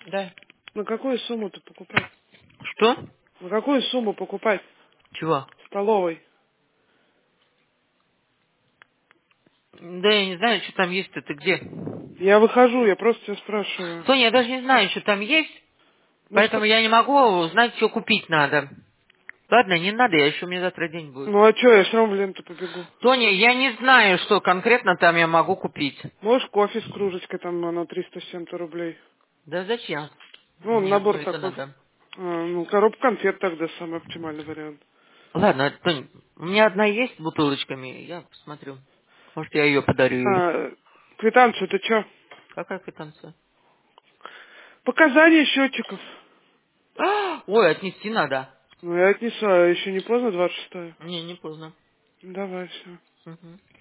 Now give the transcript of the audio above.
Да. На какую сумму-то покупать? Что? На какую сумму покупать Чего? в столовой? Да я не знаю, что там есть-то, ты где? Я выхожу, я просто тебя спрашиваю. Соня, я даже не знаю, что там есть, Ну, поэтому я не могу узнать, что купить надо. Ладно, не надо, я еще, у меня завтра день будет. ну а что, я все равно в ленту побегу. Тоня, я не знаю, что конкретно там я могу купить. Можешь кофе с кружечкой, там оно 300 с чем-то рублей. Да зачем? Ну, Мне одно набор это такой. надо. Ну, коробка конфет тогда самый оптимальный вариант. Ладно, Тонь, у меня одна есть с бутылочками, я посмотрю. Может, я ее подарю ей. Квитанцию ты что? Какая квитанция? Показания счетчиков. Ой, отнести надо. Ну, я отнесу, а еще не поздно, 26-е? Не поздно. Давай, все. Мгм.